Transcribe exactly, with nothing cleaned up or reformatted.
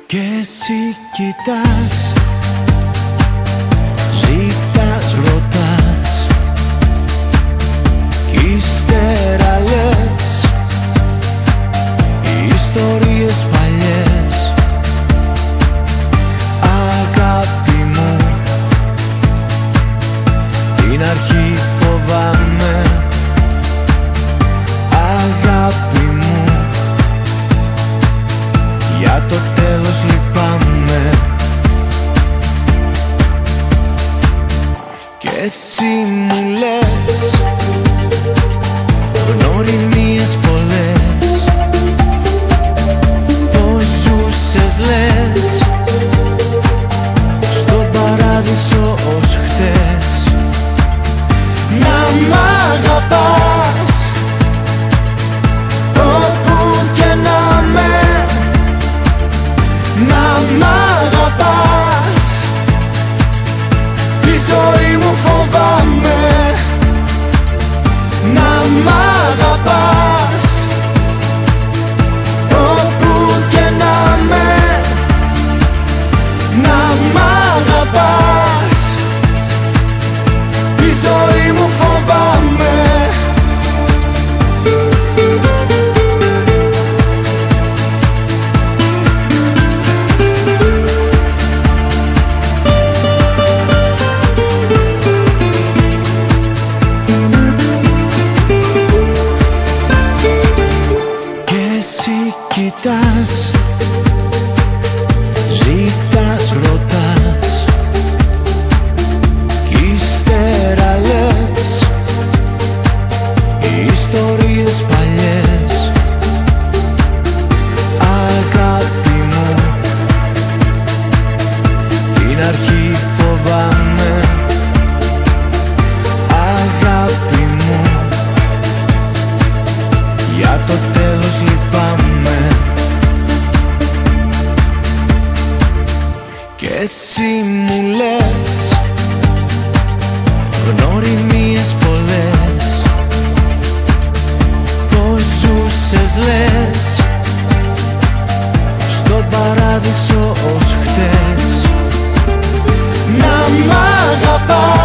Κι εσύ κοιτάς, ζητάς, ρωτάς, κι ύστερα λες οι ιστορίες παλιές. Αγάπη μου, την αρχή φοβάμαι. Αγάπη μου, για το τέλος λυπάμαι. Κι εσύ μου λες γνωριμίες πολλές, πως ζούσες λες στον παράδεισο ως χτες. Να μ' αγαπάς όπου και να με, να μ' αγαπάς, τη ζωή μου φοβάμαι. Να μ' αγαπάς όπου και να με, να μ' αγαπάς, τη ζωή μου φοβάμαι. Κοιτάς, ζητάς, ρωτάς, κι ύστερα λες οι ιστορίες παλιές. Αγάπη μου, την αρχή φοβάμαι. Αγάπη μου, για το τέλος λυπάμαι. Κι εσύ μου λες γνωριμίες πολλές, πως ζούσες λες στον παράδεισο ως χτες. Να μ' αγαπάς